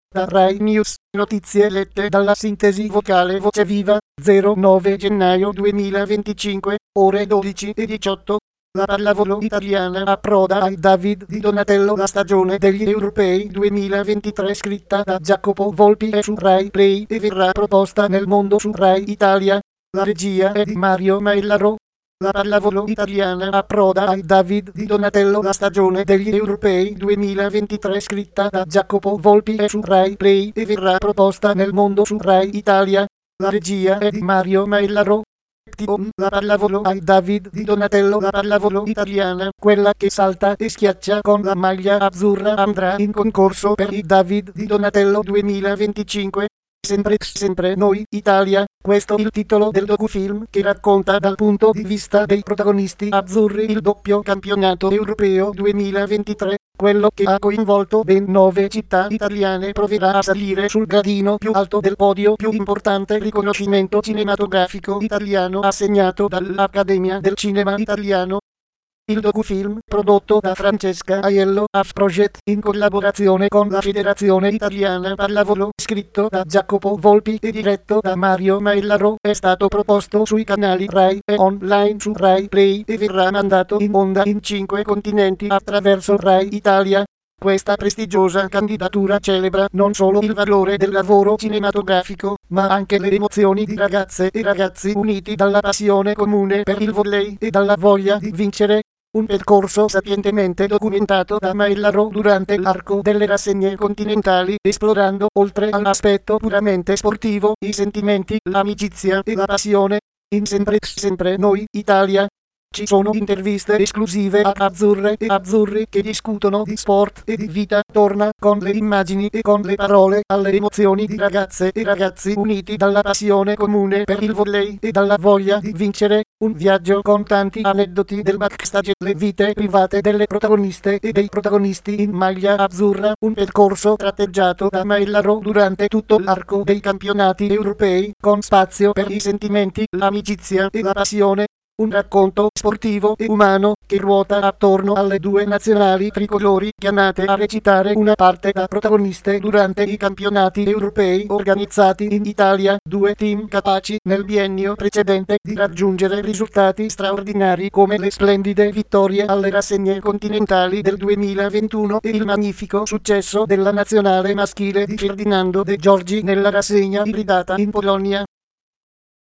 Da Rai News, notizie lette dalla sintesi vocale Voce Viva, 09 gennaio 2025, ore 12:18. La pallavolo italiana approda ai David di Donatello la stagione degli Europei 2023 scritta da Jacopo Volpi e su Rai Play e verrà proposta nel mondo su Rai Italia. La regia è di Mario Maillaro. La pallavolo italiana approda ai David di Donatello la stagione degli Europei 2023 scritta da Jacopo Volpi e su Rai Play e verrà proposta nel mondo su Rai Italia. La regia è di Mario Maillaro. La pallavolo ai David di Donatello. La pallavolo italiana, quella che salta e schiaccia con la maglia azzurra, andrà in concorso per i David di Donatello 2025. Sempre noi, Italia, questo il titolo del docufilm che racconta dal punto di vista dei protagonisti azzurri il doppio campionato europeo 2023, quello che ha coinvolto ben 9 città italiane proverà a salire sul gradino più alto del podio, più importante riconoscimento cinematografico italiano assegnato dall'Accademia del Cinema Italiano. Il docufilm, prodotto da Francesca Aiello AF Project in collaborazione con la Federazione Italiana Pallavolo, scritto da Jacopo Volpi e diretto da Mario Maillaro, è stato proposto sui canali Rai e online su Rai Play e verrà mandato in onda in 5 continenti attraverso Rai Italia. Questa prestigiosa candidatura celebra non solo il valore del lavoro cinematografico, ma anche le emozioni di ragazze e ragazzi uniti dalla passione comune per il volley e dalla voglia di vincere. Un percorso sapientemente documentato da Maillaro durante l'arco delle rassegne continentali, esplorando, oltre all'aspetto puramente sportivo, i sentimenti, l'amicizia e la passione. In sempre noi, Italia. Ci sono interviste esclusive a azzurre e azzurri che discutono di sport e di vita. Torna con le immagini e con le parole alle emozioni di ragazze e ragazzi uniti dalla passione comune per il volley e dalla voglia di vincere. Un viaggio con tanti aneddoti del backstage, le vite private delle protagoniste e dei protagonisti in maglia azzurra. Un percorso tratteggiato da Maillaro durante tutto l'arco dei campionati europei, con spazio per i sentimenti, l'amicizia e la passione. Un racconto sportivo e umano che ruota attorno alle due nazionali tricolori chiamate a recitare una parte da protagoniste durante i campionati europei organizzati in Italia, due team capaci nel biennio precedente di raggiungere risultati straordinari come le splendide vittorie alle rassegne continentali del 2021 e il magnifico successo della nazionale maschile di Ferdinando De Giorgi nella rassegna iridata in Polonia.